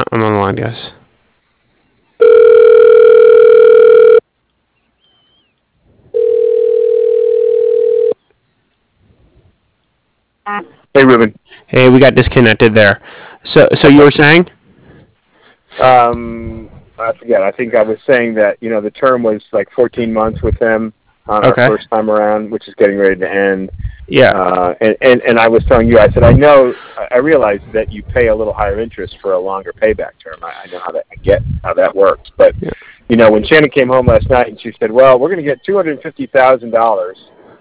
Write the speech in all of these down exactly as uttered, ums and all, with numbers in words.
I'm on the line, guys. Hey, Ruben. Hey, we got disconnected there. So, so you were saying? Um, I forget. I think I was saying that, you know, the term was like fourteen months with them on Okay. our first time around, which is getting ready to end. Yeah. Uh, and, and, and I was telling you, I said, I know, I realize that you pay a little higher interest for a longer payback term. I, I know how that, I get how that works. But, Yeah. you know, when Shannon came home last night and she said, well, we're going to get two hundred fifty thousand dollars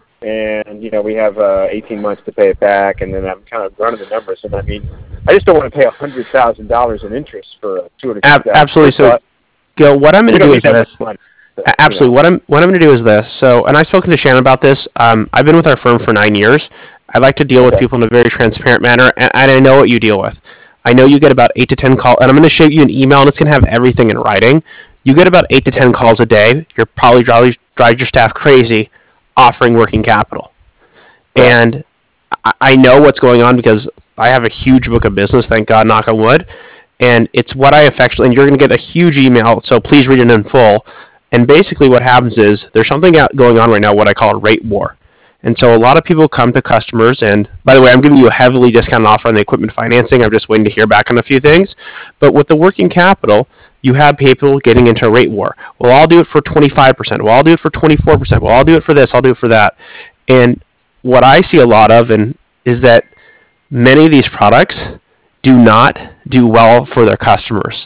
and, you know, we have uh, eighteen months to pay it back, and then I'm kind of running the numbers, and I mean, I just don't want to pay one hundred thousand dollars in interest for a two hundred fifty thousand dollars. Ab- absolutely. So, Gil, what I'm going to do is this. Money, so, absolutely. You know. What I'm what I'm going to do is this. So, and I've spoken to Shannon about this. Um, I've been with our firm for nine years. I like to deal Okay. with people in a very transparent manner, and, and I know what you deal with. I know you get about eight to ten calls, and I'm going to shoot you an email, and it's going to have everything in writing. You get about eight to ten calls a day. You're probably drive, drive your staff crazy offering working capital. Yeah. And I, I know what's going on because I have a huge book of business, thank God, knock on wood. And it's what I affectionately, and you're going to get a huge email, so please read it in full. And basically what happens is there's something out going on right now, what I call a rate war. And so a lot of people come to customers, and by the way, I'm giving you a heavily discounted offer on the equipment financing. I'm just waiting to hear back on a few things. But with the working capital, you have people getting into a rate war. Well, I'll do it for twenty-five percent. Well, I'll do it for twenty-four percent. Well, I'll do it for this. I'll do it for that. And what I see a lot of and is that many of these products do not do well for their customers.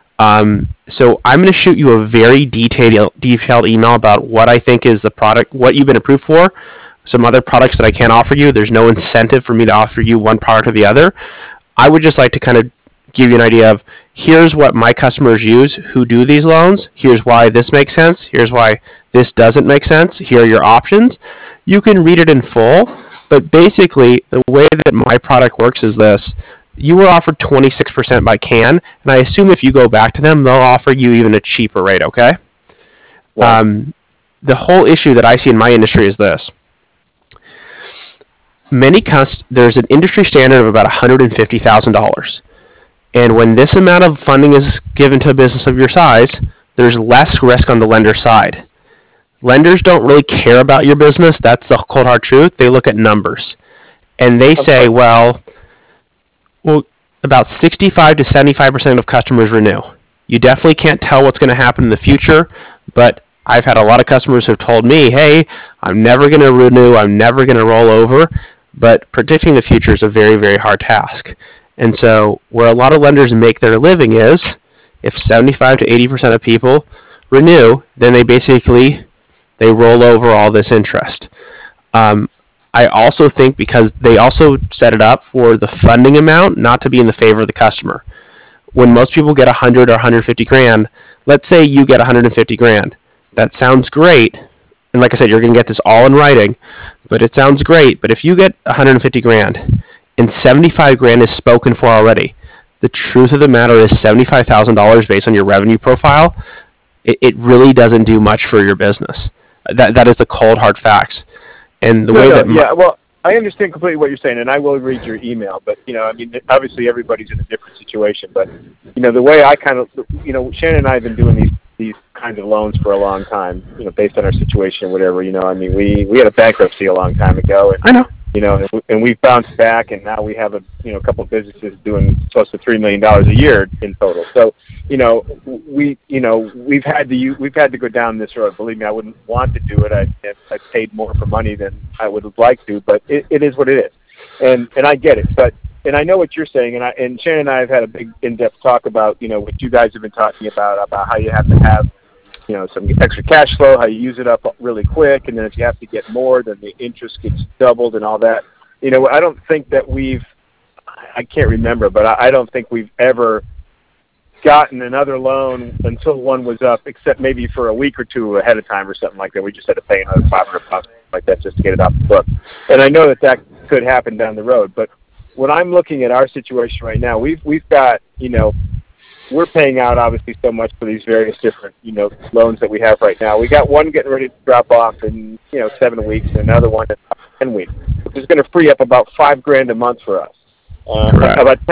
Um, so I'm going to shoot you a very detailed detailed email about what I think is the product, what you've been approved for, some other products that I can't offer you. There's no incentive for me to offer you one product or the other. I would just like to kind of give you an idea of here's what my customers use who do these loans. Here's why this makes sense. Here's why this doesn't make sense. Here are your options. You can read it in full, but basically the way that my product works is this. You were offered twenty-six percent by Can, and I assume if you go back to them, they'll offer you even a cheaper rate, okay? Wow. Um, the whole issue that I see in my industry is this. Many cust- there's an industry standard of about one hundred fifty thousand dollars. And when this amount of funding is given to a business of your size, there's less risk on the lender side. Lenders don't really care about your business. That's the cold hard truth. They look at numbers. And they say, well, well, about sixty-five to seventy-five percent of customers renew. You definitely can't tell what's going to happen in the future, but I've had a lot of customers who have told me, hey, I'm never going to renew, I'm never going to roll over, but predicting the future is a very, very hard task. And so where a lot of lenders make their living is if seventy-five to eighty percent of people renew, then they basically they roll over all this interest. Um, I also think because they also set it up for the funding amount not to be in the favor of the customer. When most people get one hundred or one hundred fifty grand, let's say you get one hundred fifty grand. That sounds great. And like I said, you're going to get this all in writing, but it sounds great. But if you get one hundred fifty grand and seventy-five grand is spoken for already, the truth of the matter is seventy-five thousand dollars based on your revenue profile, it, it really doesn't do much for your business. That That is the cold, hard facts. And the no, way no, that my, yeah, well, I understand completely what you're saying, and I will read your email. But you know, I mean, obviously everybody's in a different situation. But you know, the way I kind of, you know, Shannon and I have been doing these these kinds of loans for a long time. You know, based on our situation, whatever. You know, I mean, we we had a bankruptcy a long time ago, and I know. You know, and, we, and we've bounced back, and now we have a you know a couple of businesses doing close to three million dollars a year in total. So, you know, we you know we've had to we've had to go down this road. Believe me, I wouldn't want to do it. I I paid more for money than I would like to, but it, it is what it is, and and I get it. But and I know what you're saying, and I and Shannon and I have had a big in-depth talk about you know what you guys have been talking about about how you have to have you know some extra cash flow, how you use it up really quick, and then if you have to get more, then the interest gets doubled and all that. You know, I don't think that we've, I can't remember, but I, I don't think we've ever gotten another loan until one was up, except maybe for a week or two ahead of time or something like that. We just had to pay another five hundred bucks like that just to get it off the book. And I know that that could happen down the road, but when I'm looking at our situation right now, we've we've got, you know, we're paying out obviously so much for these various different, you know, loans that we have right now. We got one getting ready to drop off in, you know, seven weeks and another one in ten weeks, which is going to free up about five grand a month for us. Uh, about ten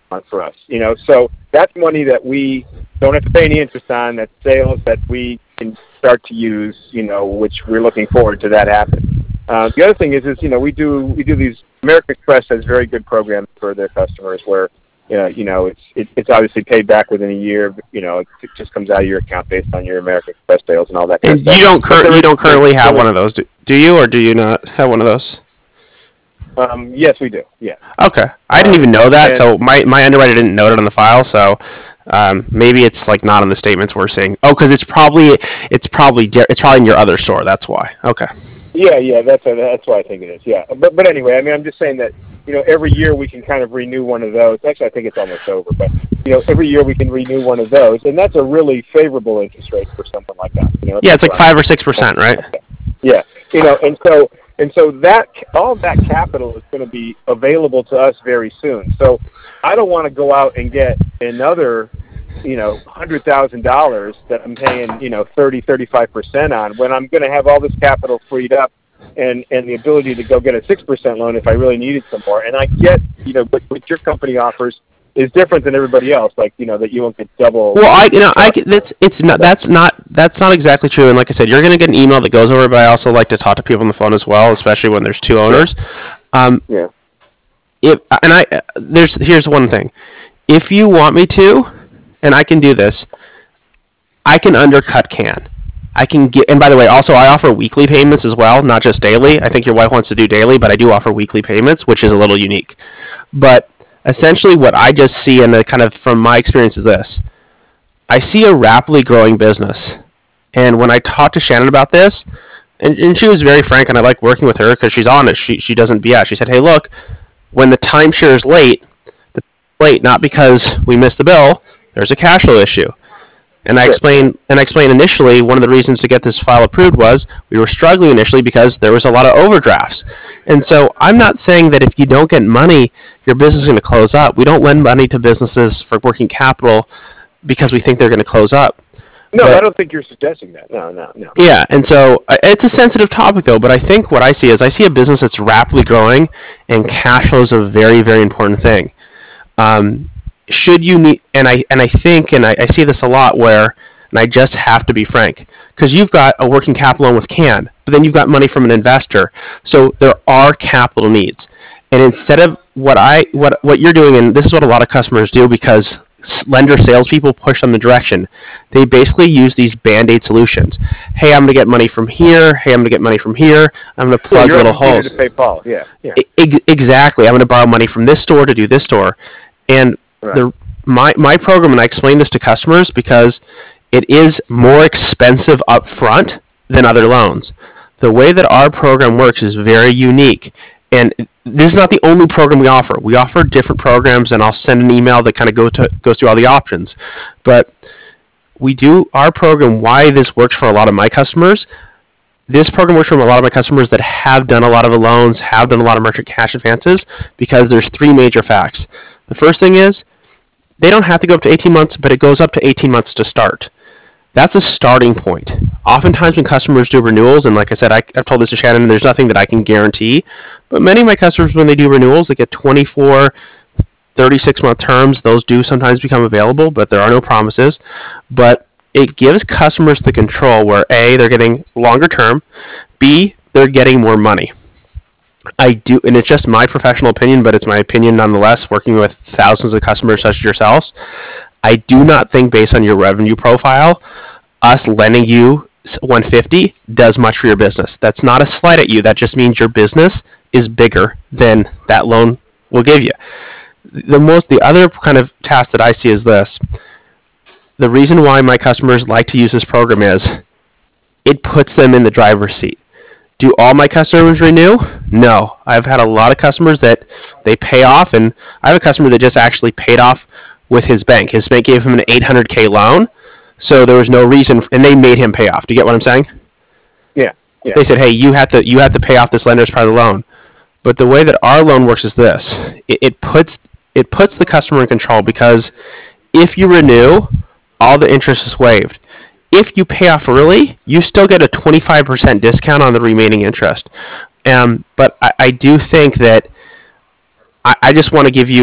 month for us. You know, so that's money that we don't have to pay any interest on. That's sales that we can start to use. You know, which we're looking forward to that happening. Uh, the other thing is, is you know, we do we do these. American Express has very good programs for their customers where. You know, you know, it's it, it's obviously paid back within a year. But, you know, it, it just comes out of your account based on your American Express sales and all that. Kind And of you stuff. don't cur- you don't currently have one of those, do, do you, or do you not have one of those? Um, yes, we do. Yeah. Okay, I didn't even know that, so my, my underwriter didn't note it on the file. So um, maybe it's like not on the statements we're seeing. Oh, because it's probably it's probably di- it's probably in your other store. That's why. Okay. Yeah, yeah, that's a, that's why I think it is. Yeah, but but anyway, I mean, I'm just saying that you know every year we can kind of renew one of those. Actually, I think it's almost over, but you know every year we can renew one of those, and that's a really favorable interest rate for something like that. You know, yeah, it's like five or six percent, right? Yeah, you know, and so and so that all of that capital is going to be available to us very soon. So I don't want to go out and get another. You know, hundred thousand dollars that I'm paying, you know, thirty, thirty-five percent on when I'm going to have all this capital freed up and, and the ability to go get a six percent loan if I really needed some more. And I get, you know, what, what your company offers is different than everybody else. Like, you know, that you won't get double. Well, I, you know, I that's it's not that's not that's not exactly true. And like I said, you're going to get an email that goes over, but I also like to talk to people on the phone as well, especially when there's two owners. Um, yeah. If and I there's here's one thing, if you want me to. And I can do this. I can undercut Can. I can get, and by the way, also I offer weekly payments as well, not just daily. I think your wife wants to do daily, but I do offer weekly payments, which is a little unique. But essentially, what I just see, and kind of from my experience, is this: I see a rapidly growing business, and when I talked to Shannon about this, and, and she was very frank, and I like working with her because she's honest. She she doesn't B S. She said, "Hey, look, when the timeshare is late, the late not because we missed the bill." There's a cash flow issue. And I explained and I explained initially one of the reasons to get this file approved was we were struggling initially because there was a lot of overdrafts. And so I'm not saying that if you don't get money, your business is going to close up. We don't lend money to businesses for working capital because we think they're going to close up. No, but, I don't think you're suggesting that. No, no, no. Yeah, and so it's a sensitive topic though, but I think what I see is I see a business that's rapidly growing and cash flow is a very, very important thing. Um, Should you need, and I and I think, and I, I see this a lot where, and I just have to be frank, because you've got a working capital loan with Can, but then you've got money from an investor, so there are capital needs, and instead of what I what what you're doing, and this is what a lot of customers do because lender salespeople push them the direction, they basically use these band-aid solutions. Hey, I'm going to get money from here. Hey, I'm going to get money from here. I'm going to plug yeah, little holes. To pay Paul. Yeah, yeah. I, exactly. I'm going to borrow money from this store to do this store, and Right. The my my program, and I explain this to customers because it is more expensive up front than other loans. The way that our program works is very unique, and this is not the only program we offer. We offer different programs, and I'll send an email that kind of go to, goes through all the options. But we do our program. Why this works for a lot of my customers. This program works for a lot of my customers that have done a lot of the loans, have done a lot of merchant cash advances, because there's three major facts. The first thing is they don't have to go up to eighteen months, but it goes up to eighteen months to start. That's a starting point. Oftentimes when customers do renewals, and like I said, I, I've told this to Shannon, there's nothing that I can guarantee, but many of my customers, when they do renewals, they get twenty-four, thirty-six month terms. Those do sometimes become available, but there are no promises. But it gives customers the control where A, they're getting longer term, B, they're getting more money. I do, and it's just my professional opinion, but it's my opinion nonetheless, working with thousands of customers such as yourselves. I do not think, based on your revenue profile, us lending you one hundred fifty does much for your business. That's not a slight at you. That just means your business is bigger than that loan will give you. The most, the other kind of task that I see is this. The reason why my customers like to use this program is it puts them in the driver's seat. Do all my customers renew? No. I've had a lot of customers that they pay off, and I have a customer that just actually paid off with his bank. His bank gave him an eight hundred K loan, so there was no reason, and they made him pay off. Do you get what I'm saying? Yeah. yeah. They said, hey, you have to you have to pay off this lender as part of the loan. But the way that our loan works is this. It, it puts it puts the customer in control, because if you renew, all the interest is waived. If you pay off early, you still get a twenty-five percent discount on the remaining interest. Um, but I, I do think that I, I just want to give you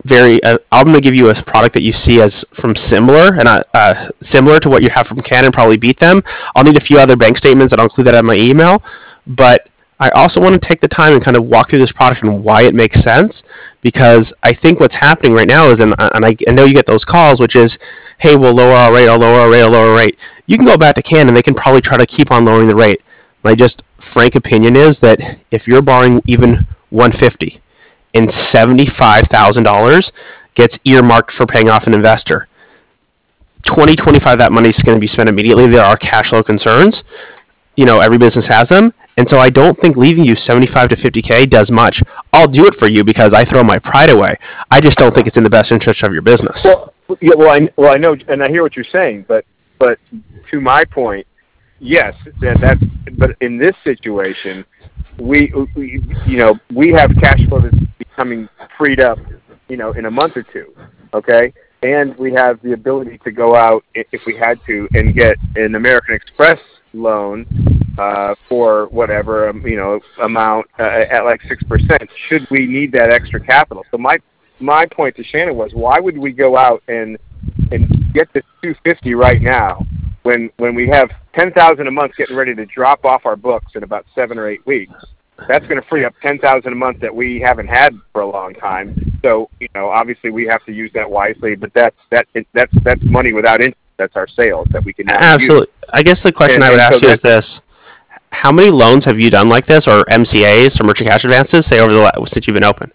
very. Uh, I'm going to give you a product that you see as from similar and uh, uh, similar to what you have from Canon. Probably beat them. I'll need a few other bank statements, and I'll include that in my email. But I also want to take the time and kind of walk through this product and why it makes sense, because I think what's happening right now is, and, and I, I know you get those calls, which is, hey, we'll lower our rate, I'll lower our rate, I'll lower our rate. You can go back to Canon, and they can probably try to keep on lowering the rate. My just frank opinion is that if you're borrowing even one hundred fifty dollars and seventy-five thousand dollars gets earmarked for paying off an investor, twenty, twenty-five that money is going to be spent immediately. There are cash flow concerns. You know, every business has them. And so I don't think leaving you seventy-five to fifty K does much. I'll do it for you because I throw my pride away. I just don't think it's in the best interest of your business. Well, yeah, well, I, well, I know, and I hear what you're saying, but, but to my point, yes, that, that, but in this situation, we, we, you know, we have cash flow that's becoming freed up, you know, in a month or two, okay? And we have the ability to go out, if we had to, and get an American Express loan uh, for whatever, um, you know, amount uh, at like six percent, should we need that extra capital. So my my point to Shannon was, why would we go out and and get this two fifty right now when when we have ten thousand a month getting ready to drop off our books in about seven or eight weeks? That's going to free up ten thousand a month that we haven't had for a long time. So, you know, obviously we have to use that wisely, but that's that that's that's money without interest. That's our sales that we can now Absolutely. use. I guess the question And- I would and so ask you is that- this: how many loans have you done like this, or M C As, or merchant cash advances, say over the la- since you've been open?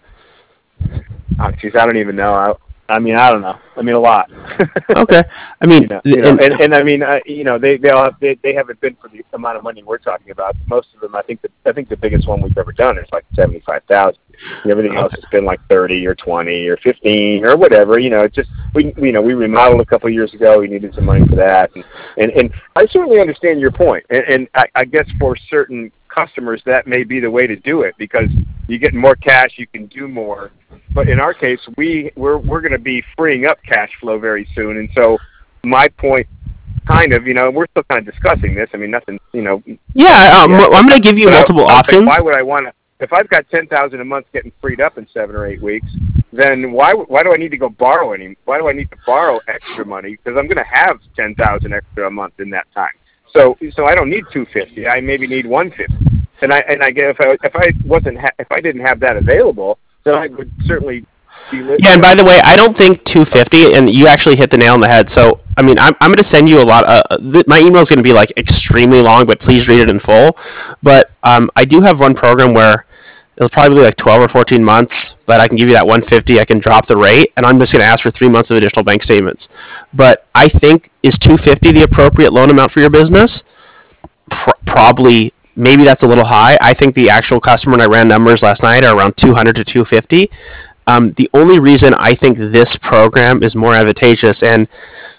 Oh, geez, I don't even know. I, I mean, I don't know. I mean, a lot. Okay. I mean, You know, you know, and- and, and I mean, uh, you know, they they all have, they, they haven't been for the amount of money we're talking about. Most of them, I think, the, I think the biggest one we've ever done is like seventy five thousand. Everything else has been like thirty or twenty or fifteen or whatever. You know, it's just we you know we remodeled a couple of years ago. We needed some money for that, and and, and I certainly understand your point. And, and I, I guess for certain customers that may be the way to do it, because you get more cash, you can do more. But in our case, we we're we're going to be freeing up cash flow very soon, and so my point, kind of, you know, we're still kind of discussing this. I mean, nothing, you know. yeah, um, Yeah. I'm going to give you But I- multiple I was like, options. why would I want to? If I've got ten thousand a month getting freed up in seven or eight weeks, then why why do I need to go borrow any? Why do I need to borrow extra money? Because I'm going to have ten thousand extra a month in that time. So so I don't need two fifty. I maybe need one fifty. And I and I get if I if I wasn't ha- if I didn't have that available, then I would certainly be living. Yeah, and by the way, I don't think two fifty, and you actually hit the nail on the head. So, I mean, I'm, I'm going to send you a lot. Uh, th- my email is going to be like extremely long, but please read it in full. But um, I do have one program where it'll probably be like twelve or fourteen months, but I can give you that one fifty. I can drop the rate, and I'm just going to ask for three months of additional bank statements. But I think, is two fifty the appropriate loan amount for your business? Pro- probably. Maybe that's a little high. I think the actual customer, and I ran numbers last night, are around two hundred to two fifty. Um, the only reason I think this program is more advantageous, and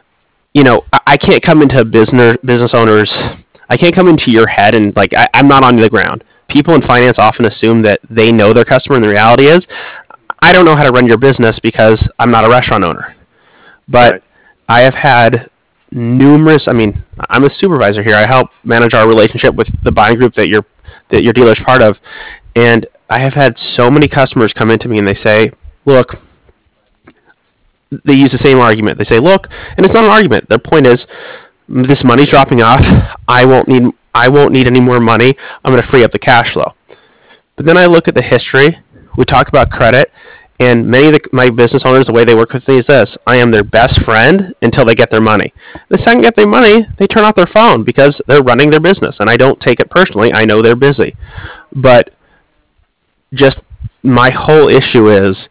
you know, I, I can't come into business business owners, I can't come into your head and like I, I'm not on the ground. People in finance often assume that they know their customer, and the reality is, I don't know how to run your business because I'm not a restaurant owner. But Right. I have had numerous. I mean, I'm a supervisor here. I help manage our relationship with the buying group that your that your dealer's part of, and I have had so many customers come into me and they say, "Look." They use the same argument. They say, "Look," and it's not an argument. Their point is, "This money's dropping off. I won't need. I won't need any more money. I'm going to free up the cash flow." But then I look at the history. We talk about credit. And many of the, my business owners, the way they work with me is this: I am their best friend until they get their money. The second they get their money, they turn off their phone because they're running their business. And I don't take it personally. I know they're busy. But just my whole issue is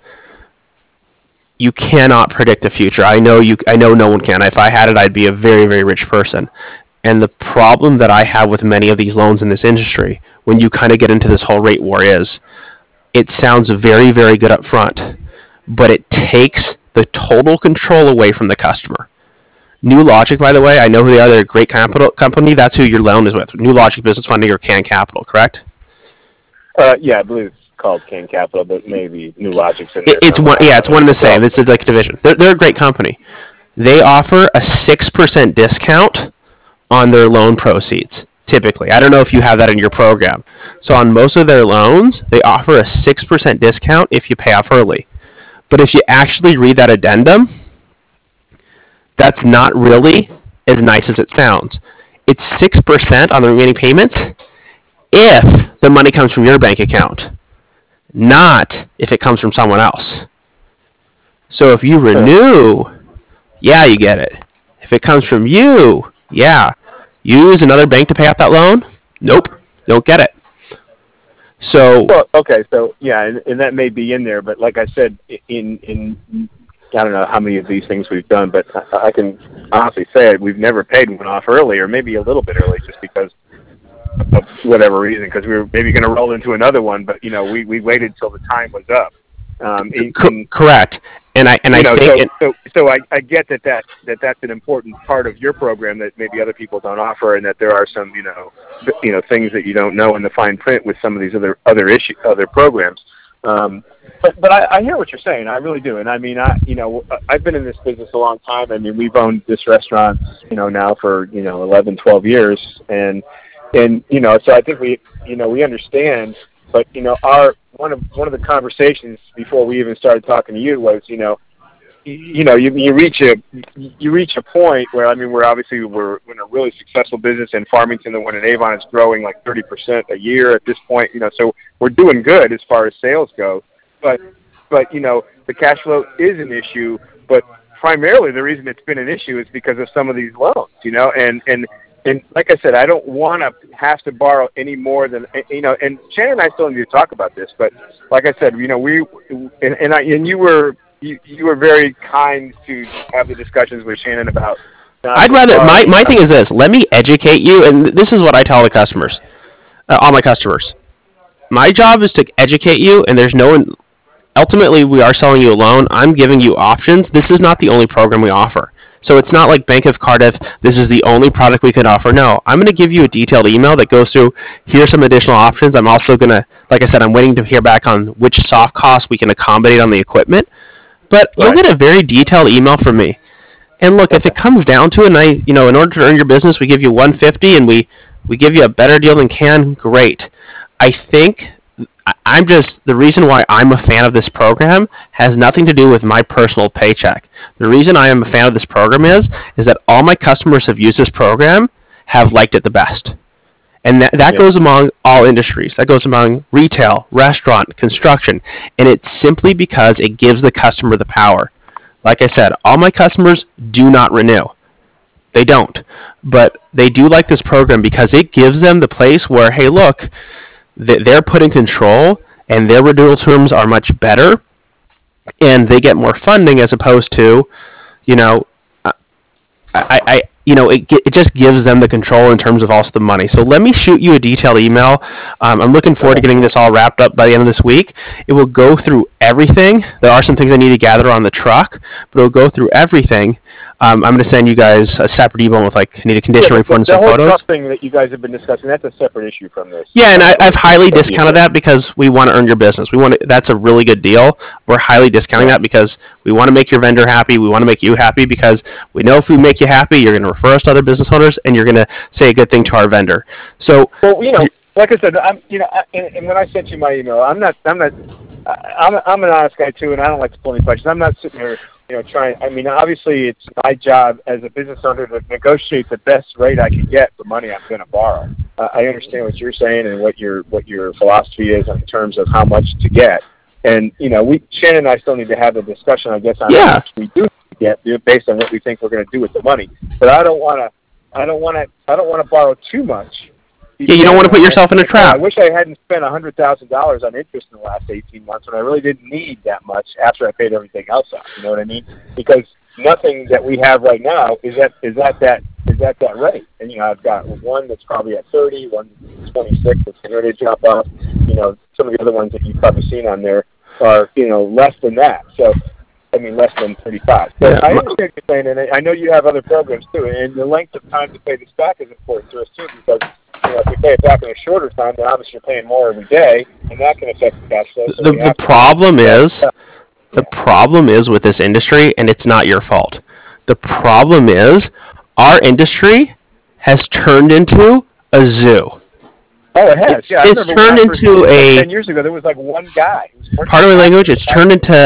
you cannot predict the future. I know you. I know no one can. If I had it, I'd be a very, very rich person. And the problem that I have with many of these loans in this industry, when you kind of get into this whole rate war, is it sounds very, very good up front, but it takes the total control away from the customer. New Logic, by the way, I know who they are. They're a great capital company. That's who your loan is with. New Logic Business Funding or Can Capital, correct? Uh, yeah, I believe it's called Can Capital, but maybe New Logic's in there. It, it's one. Yeah, it's one and the same. It's like a division. They're, they're a great company. They offer a six percent discount on their loan proceeds. Typically, I don't know if you have that in your program. So on most of their loans, they offer a six percent discount if you pay off early. But if you actually read that addendum, that's not really as nice as it sounds. It's six percent on the remaining payments if the money comes from your bank account, not if it comes from someone else. So if you renew, yeah, you get it. If it comes from you, yeah. You use another bank to pay off that loan? Nope, don't get it. So well, okay, so yeah, and, and that may be in there, but like I said, in in I don't know how many of these things we've done, but I, I can honestly say we've never paid one off early, or maybe a little bit early, just because of whatever reason, because we were maybe going to roll into another one, but you know, we, we waited till the time was up. Um, and, Co- correct, and I and I know, think so, it, so so I, I get that, that that that's an important part of your program that maybe other people don't offer, and that there are some you know you know things that you don't know in the fine print with some of these other other issue other programs. Um, but but I, I hear what you're saying. I really do, and I mean I you know I've been in this business a long time. I mean we've owned this restaurant you know now for you know eleven, twelve years, and and you know so I think we you know we understand. But you know our one of one of the conversations before we even started talking to you was you know you, you know you you reach a you reach a point where I mean we're obviously we're in a really successful business in Farmington. The one in Avon is growing like thirty percent a year at this point. You know so we're doing good as far as sales go. But but you know the cash flow is an issue. But primarily the reason it's been an issue is because of some of these loans. You know and and. And like I said, I don't want to have to borrow any more than you know. And Shannon and I still need to talk about this, but like I said, you know, we and and, I, and you were you, you were very kind to have the discussions with Shannon about. I'd rather my my thing is this. Let me educate you, and this is what I tell the customers, uh, all my customers. My job is to educate you, and there's no one. Ultimately, we are selling you a loan. I'm giving you options. This is not the only program we offer. So it's not like Bank of Cardiff, this is the only product we can offer. No, I'm going to give you a detailed email that goes through, here's some additional options. I'm also going to, like I said, I'm waiting to hear back on which soft costs we can accommodate on the equipment. But right. You'll get a very detailed email from me. And look, if it comes down to it, and I, you know, in order to earn your business, we give you one hundred fifty dollars and we, we give you a better deal than can, great. I think I'm just, the reason why I'm a fan of this program has nothing to do with my personal paycheck. The reason I am a fan of this program is, is that all my customers have used this program have liked it the best. And that, that yeah. goes among all industries. That goes among retail, restaurant, construction. And it's simply because it gives the customer the power. Like I said, all my customers do not renew. They don't. But they do like this program because it gives them the place where, hey, look, they're put in control, and their renewal terms are much better, and they get more funding as opposed to, you know, I, I you know, it it just gives them the control in terms of also the money. So let me shoot you a detailed email. Um, I'm looking forward to getting this all wrapped up by the end of this week. It will go through everything. There are some things I need to gather on the truck, but it will go through everything. Um, I'm going to send you guys a separate email with like need a condition yeah, report and some some photos. The whole thing that you guys have been discussing, that's a separate issue from this. Yeah, and I, I've highly discounted that because we want to earn your business. We want to, that's a really good deal. We're highly discounting that because we want to make your vendor happy. We want to make you happy because we know if we make you happy, you're going to refer us to other business owners and you're going to say a good thing to our vendor. So, well, you know, like I said, I'm, you know, and, and when I sent you my email, I'm not, I'm not, I'm, I'm an honest guy too, and I don't like to pull any questions. I'm not sitting there. You know, trying. I mean, obviously, it's my job as a business owner to negotiate the best rate I can get for money I'm going to borrow. Uh, I understand what you're saying and what your what your philosophy is in terms of how much to get. And you know, we Shannon and I still need to have a discussion, I guess, on yeah. how much we do get based on what we think we're going to do with the money. But I don't want to. I don't want to. I don't want to borrow too much. Yeah, you don't want to put yourself in a trap. I wish I hadn't spent one hundred thousand dollars on interest in the last eighteen months when I really didn't need that much after I paid everything else off. You know what I mean? Because nothing that we have right now is at is at that is at that rate. And you know, I've got one that's probably at thirty, one twenty-six that's going to drop off. You know, some of the other ones that you've probably seen on there are you know less than that. So. I mean, less than thirty-five. So yeah. I understand what you're saying, and I know you have other programs too. And the length of time to pay this back is important to us too, because you know, if you pay it back in a shorter time, then obviously you're paying more every day, and that can affect the cash flow. So the the problem is, yeah. the problem is with this industry, and it's not your fault. The problem is, our industry has turned into a zoo. Oh, it has. It's, yeah, it's turned into a. Ten years ago, there was like one guy. Part of my language. It's turned into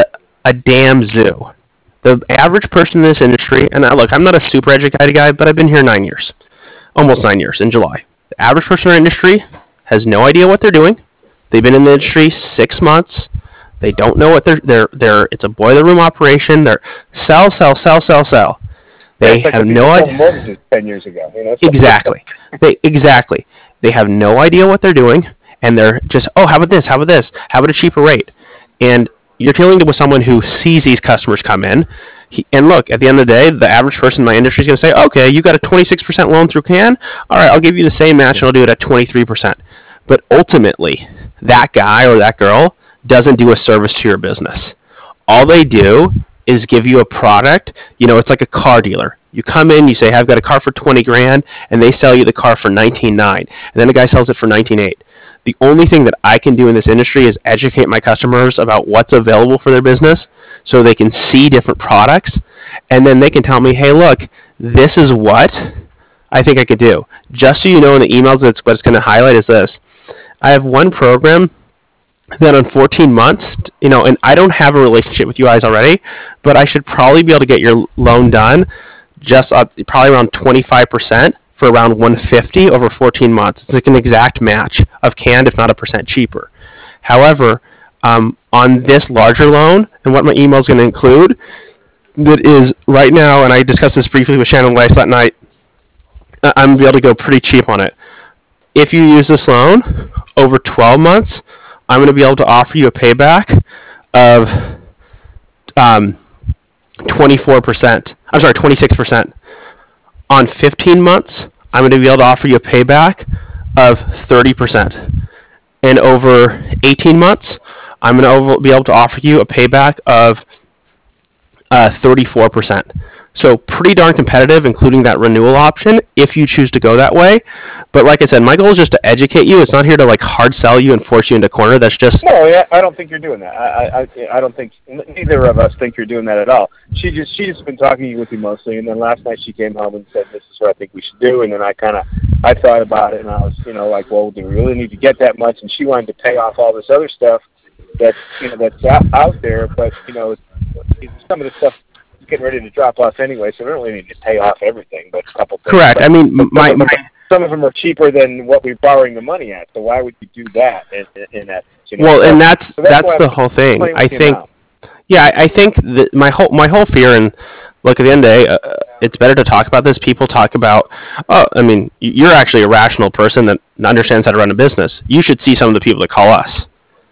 a damn zoo. The average person in this industry, and I, look, I'm not a super educated guy, but I've been here nine years, almost nine years in July. The average person in our industry has no idea what they're doing. They've been in the industry six months. They don't know what they're they're they're. It's a boiler room operation. They're sell, sell, sell, sell, sell. They yeah, like have no idea. Mortgages ten years ago. You know? Exactly. They exactly. They have no idea what they're doing, and they're just, oh, how about this? How about this? How about a cheaper rate? And you're dealing with someone who sees these customers come in. He, and look, at the end of the day, the average person in my industry is going to say, okay, you got a twenty-six percent loan through CAN. All right, I'll give you the same match, and I'll do it at twenty-three percent. But ultimately, that guy or that girl doesn't do a service to your business. All they do is give you a product. You know, it's like a car dealer. You come in, you say, hey, I've got a car for twenty grand, and they sell you the car for nineteen nine, and then the guy sells it for nineteen eight. The only thing that I can do in this industry is educate my customers about what's available for their business so they can see different products, and then they can tell me, hey, look, this is what I think I could do. Just so you know in the emails, that's what it's going to highlight is this. I have one program that on fourteen months, you know, and I don't have a relationship with you guys already, but I should probably be able to get your loan done just up, probably around twenty-five percent for around one hundred fifty over fourteen months. It's like an exact match of canned, if not a percent cheaper. However, um, on this larger loan, and what my email is going to include, that is right now, and I discussed this briefly with Shannon Weiss that night, I'm going to be able to go pretty cheap on it. If you use this loan over twelve months, I'm going to be able to offer you a payback of um, twenty-four percent. I'm sorry, twenty-six percent. On fifteen months, I'm going to be able to offer you a payback of thirty percent. And over eighteen months, I'm going to be able to offer you a payback of uh, thirty-four percent. So pretty darn competitive, including that renewal option, if you choose to go that way. But like I said, my goal is just to educate you. It's not here to like hard sell you and force you into a corner. That's just no. I don't think you're doing that. I, I I don't think neither of us think you're doing that at all. She just she's been talking with you mostly, and then last night she came home and said, "This is what I think we should do." And then I kind of I thought about it, and I was you know like, "Well, do we really need to get that much?" And she wanted to pay off all this other stuff that's you know that's out, out there, but you know some of the stuff getting ready to drop off anyway, so we don't really need to pay off everything, but a couple things. Correct. But I mean, my, some, my of them, some of them are cheaper than what we're borrowing the money at, so why would you do that in, in that? You know? Well, so, and that's so that's, that's the whole thing. I think, now. yeah, I, I think that my whole my whole fear, and look, at the end of the day, uh, it's better to talk about this. People talk about, oh, I mean, you're actually a rational person that understands how to run a business. You should see some of the people that call us.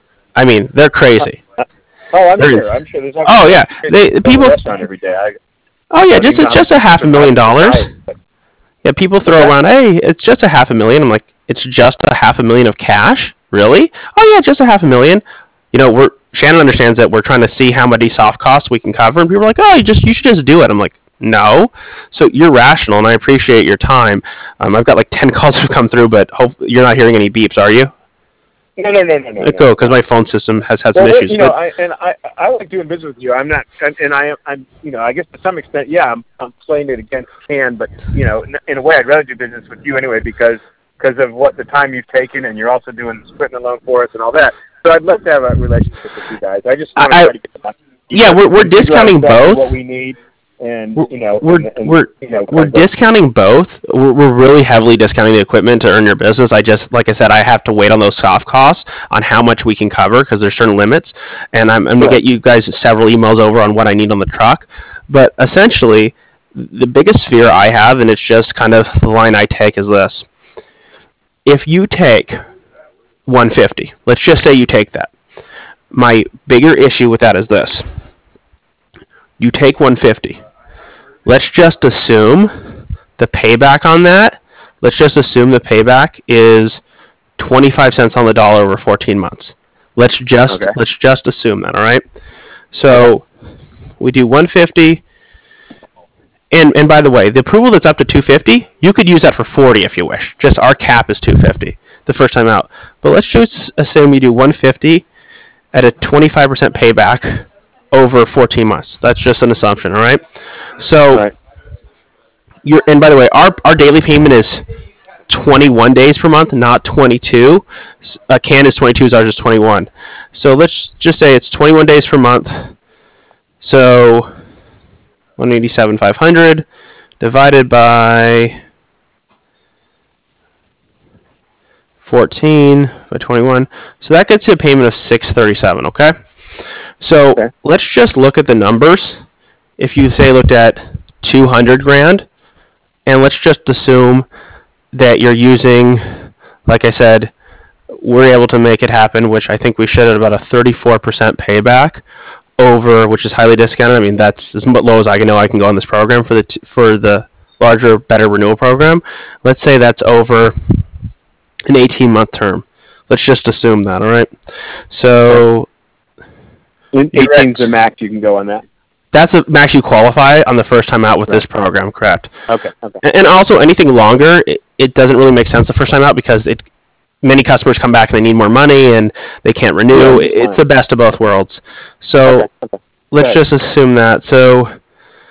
I mean, they're crazy. Uh, oh, I'm they're, sure. I'm sure. There's oh yeah, they people. Restaurant every day. I, Oh yeah, just it's just a half a million dollars. Yeah, people throw around, hey, it's just a half a million. I'm like, it's just a half a million of cash, really? Oh yeah, just a half a million. You know, we're Shannon understands that we're trying to see how many soft costs we can cover, and people are like, oh, you just you should just do it. I'm like, no. So you're rational, and I appreciate your time. Um, I've got like ten calls have come through, but hope you're not hearing any beeps, are you? No, no, no, no, no. Go, because my phone system has had some well, issues. You know, I, and I, I like doing business with you. I'm not, and, and I, I'm, you know, I guess to some extent, yeah, I'm, I'm playing it against CAN, but you know, in, in a way, I'd rather do business with you anyway because, because of what the time you've taken, and you're also doing splitting the loan for us and all that. So I'd love to have a relationship with you guys. I just want to try to get the money. Yeah, we're we're discounting both. What we need. And you know, we're and, and, we're you know, we're discounting both. We're, we're really heavily discounting the equipment to earn your business. I just, like I said, I have to wait on those soft costs on how much we can cover because there's certain limits. And I'm, I'm gonna get you guys several emails over on what I need on the truck. But essentially, the biggest fear I have, and it's just kind of the line I take, is this: if you take one hundred fifty, let's just say you take that. My bigger issue with that is this: you take one hundred fifty. Let's just assume the payback on that, let's just assume the payback is twenty-five cents on the dollar over fourteen months. Let's just okay. let's just assume that, all right? So we do one hundred fifty. And and by the way, the approval that's up to two hundred fifty, you could use that for forty if you wish. Just our cap is two hundred fifty the first time out. But let's just assume you do one hundred fifty at a twenty-five percent payback over fourteen months. That's just an assumption, all right? So, right. You're, and by the way, our, our daily payment is twenty-one days per month, not twenty-two. A CAN is twenty-two, ours is twenty-one. So let's just say it's twenty-one days per month So one eighty-seven five hundred divided by fourteen by twenty-one. So that gets you a payment of six thirty-seven, okay? So Okay. let's just look at the numbers. If you say looked at two hundred grand, and let's just assume that you're using, like I said, we're able to make it happen, which I think we should at about a thirty-four percent payback over, which is highly discounted. I mean, that's as low as I can know I can go on this program for the t- for the larger, better renewal program. Let's say that's over an eighteen-month term. Let's just assume that, all right? So eighteen's the max you can go on that. That's a max you qualify on the first time out with right. this program, correct? Okay. Okay. And also, anything longer, it, it doesn't really make sense the first time out because it many customers come back and they need more money and they can't renew. Yeah, it's the best of both worlds. So okay. Okay. let's right. just assume that. So,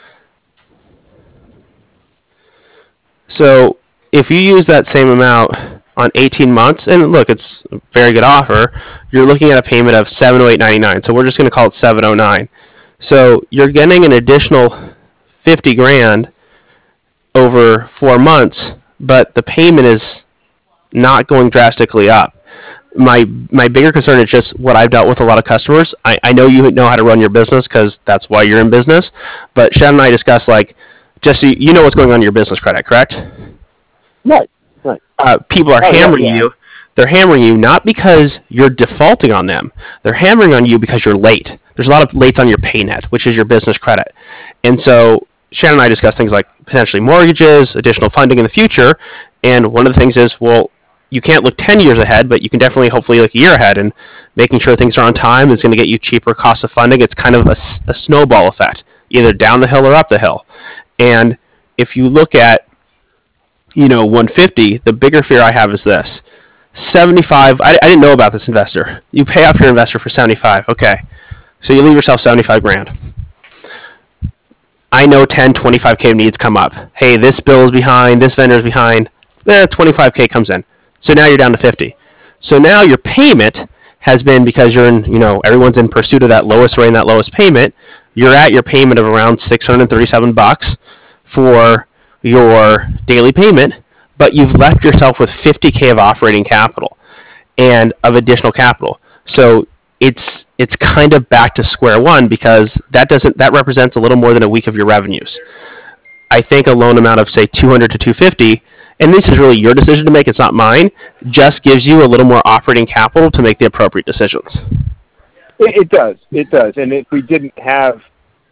so if you use that same amount on eighteen months, and look, it's a very good offer, you're looking at a payment of seven hundred eight ninety-nine. So we're just going to call it seven oh nine. So you're getting an additional fifty grand over four months, but the payment is not going drastically up. My my bigger concern is just what I've dealt with a lot of customers. I, I know you know how to run your business because that's why you're in business, but Shannon and I discussed, like, just so you, you know what's going on in your business credit, correct? Right, right. Uh, people are oh, hammering yeah, yeah. you. They're hammering you not because you're defaulting on them. They're hammering on you because you're late. There's a lot of lates on your PayNet, which is your business credit. And so Shannon and I discussed things like potentially mortgages, additional funding in the future. And one of the things is, well, you can't look ten years ahead, but you can definitely hopefully look a year ahead. And making sure things are on time is going to get you cheaper cost of funding. It's kind of a, a snowball effect, either down the hill or up the hill. And if you look at, you know, one fifty, the bigger fear I have is this. seventy-five, I, I didn't know about this investor. You pay off your investor for seventy-five, okay. So you leave yourself seventy-five grand. I know ten, twenty-five K needs come up. Hey, this bill is behind, this vendor is behind. Eh, twenty-five K comes in. So now you're down to fifty. So now your payment has been, because you're in, you know, everyone's in pursuit of that lowest rate and that lowest payment, you're at your payment of around six hundred thirty-seven bucks for your daily payment, but you've left yourself with fifty K of operating capital and of additional capital. So it's it's kind of back to square one, because that doesn't that represents a little more than a week of your revenues. I think a loan amount of, say, two hundred to two fifty, and this is really your decision to make, it's not mine, just gives you a little more operating capital to make the appropriate decisions. It, it does. It does. And if we didn't have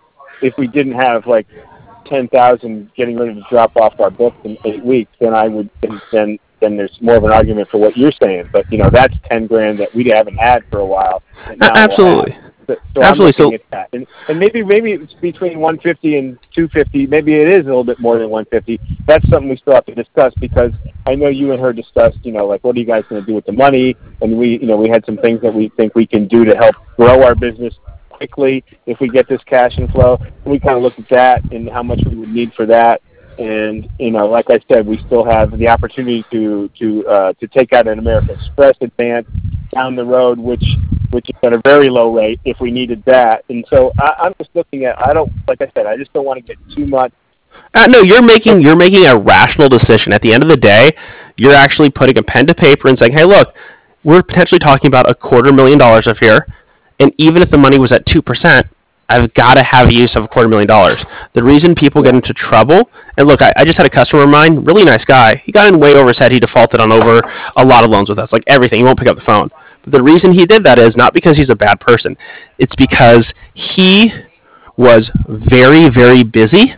if we didn't have like ten thousand getting ready to drop off our books in eight weeks, then I would then then there's more of an argument for what you're saying. But you know, that's ten grand that we haven't had for a while. Absolutely. We'll so, so Absolutely. So, at that. And, and maybe maybe it's between one fifty and two fifty. Maybe it is a little bit more than one fifty. That's something we still have to discuss, because I know you and her discussed, you know, like, what are you guys going to do with the money? And we, you know, we had some things that we think we can do to help grow our business quickly if we get this cash inflow. We kind of looked at that and how much we would need for that. And, you know, like I said, we still have the opportunity to to uh, to take out an American Express advance down the road, which which is at a very low rate if we needed that. And so I, I'm just looking at, I don't, like I said, I just don't want to get too much. Uh, no, you're making you're making a rational decision. At the end of the day, you're actually putting a pen to paper and saying, hey, look, we're potentially talking about a quarter million dollars up here, and even if the money was at two percent, I've got to have a use of a quarter million dollars. The reason people get into trouble, and look, I, I just had a customer of mine, really nice guy. He got in way over his head. He defaulted on over a lot of loans with us, like everything. He won't pick up the phone. But the reason he did that is not because he's a bad person. It's because he was very, very busy,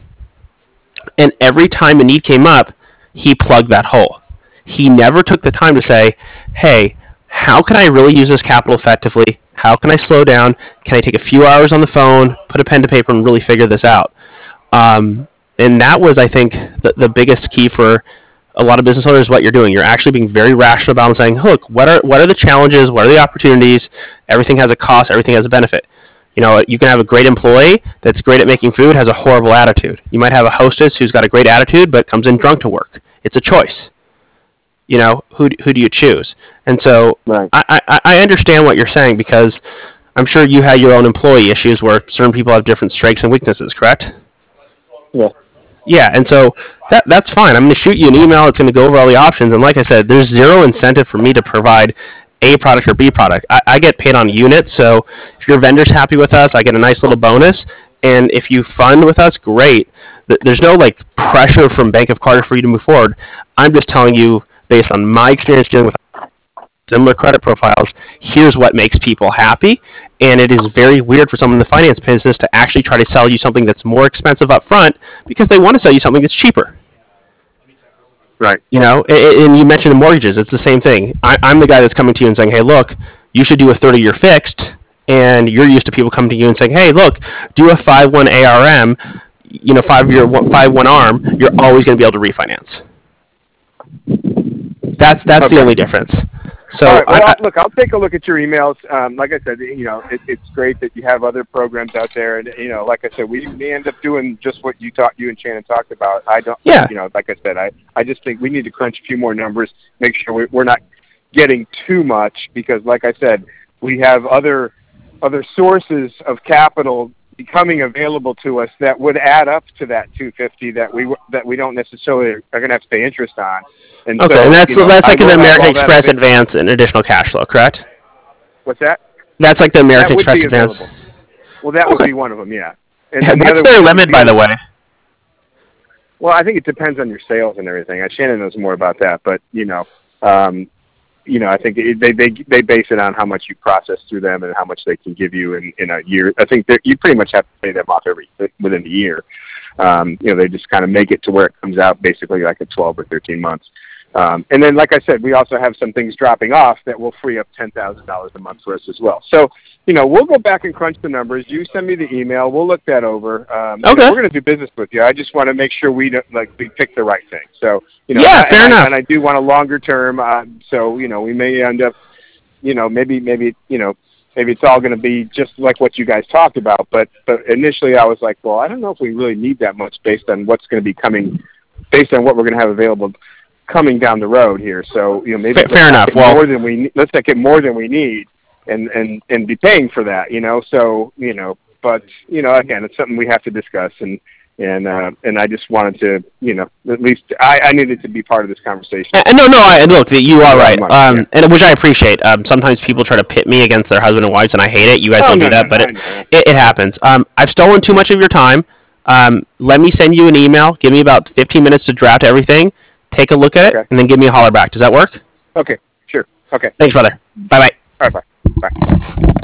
and every time a need came up, he plugged that hole. He never took the time to say, hey, how can I really use this capital effectively? How can I slow down? Can I take a few hours on the phone, put a pen to paper, and really figure this out? Um, and that was, I think, the, the biggest key for a lot of business owners, what you're doing. You're actually being very rational about and saying, look, what are what are the challenges? What are the opportunities? Everything has a cost. Everything has a benefit. You know, you can have a great employee that's great at making food, has a horrible attitude. You might have a hostess who's got a great attitude but comes in drunk to work. It's a choice. You know, who who do you choose? And so right. I, I, I understand what you're saying, because I'm sure you had your own employee issues where certain people have different strengths and weaknesses, correct? Yeah. Yeah, and so that that's fine. I'm going to shoot you an email. It's going to go over all the options. And like I said, there's zero incentive for me to provide A product or B product. I, I get paid on units, so if your vendor's happy with us, I get a nice little bonus. And if you fund with us, great. There's no like pressure from Bank of Carter for you to move forward. I'm just telling you, based on my experience dealing with similar credit profiles, here's what makes people happy. And it is very weird for someone in the finance business to actually try to sell you something that's more expensive up front because they want to sell you something that's cheaper. Right. You know, and you mentioned the mortgages. It's the same thing. I, I'm the guy that's coming to you and saying, hey, look, you should do a thirty-year fixed. And you're used to people coming to you and saying, hey, look, do a five one A R M, you know, five-year, five one ARM. You're always going to be able to refinance. That's that's okay. The only difference. So, all right, well, I, look, I'll take a look at your emails. Um, like I said, you know, it, it's great that you have other programs out there, and you know, like I said, we may end up doing just what you talked, you and Shannon talked about. I don't, yeah. you know, like I said, I, I just think we need to crunch a few more numbers, make sure we, we're not getting too much, because, like I said, we have other other sources of capital becoming available to us that would add up to that two fifty that we that we don't necessarily are going to have to pay interest on. And okay, so, and that's you know, that's like an American Express that advance and additional cash flow, correct? What's that? That's like the American Express advance. Well, that okay. would be one of them, yeah. And, yeah and what's the their limit, by the way? Well, I think it depends on your sales and everything. Shannon knows more about that, but you know, um, you know, I think it, they they they base it on how much you process through them and how much they can give you in, in a year. I think that you pretty much have to pay them off every within a year. Um, you know, they just kind of make it to where it comes out basically like at twelve or thirteen months. Um, and then, like I said, we also have some things dropping off that will free up ten thousand dollars a month for us as well. So, you know, we'll go back and crunch the numbers. You send me the email. We'll look that over. Um, okay. You know, we're going to do business with you. I just want to make sure we don't, like we pick the right thing. So, you know, yeah, and fair I, enough. And I do want a longer term. Uh, so, you know, we may end up, you know, maybe, maybe, you know, maybe it's all going to be just like what you guys talked about. But, but initially, I was like, well, I don't know if we really need that much based on what's going to be coming, based on what we're going to have available coming down the road here. So, you know, maybe fair, fair enough. Well, more than we let's take it more than we need and, and, and be paying for that, you know? So, you know, but, you know, again, it's something we have to discuss and, and, uh, and I just wanted to, you know, at least I, I needed to be part of this conversation. Uh, no, no, I, look, you are right. Um, yeah. and which I appreciate. Um, sometimes people try to pit me against their husband and wives and I hate it. You guys oh, don't no, do that, no, but no, it, it, it happens. Um, I've stolen too much of your time. Um, let me send you an email. Give me about fifteen minutes to draft everything. Take a look at it, okay. And then give me a holler back. Does that work? Okay, sure. Okay. Thanks, brother. Bye-bye. All right, bye. Bye.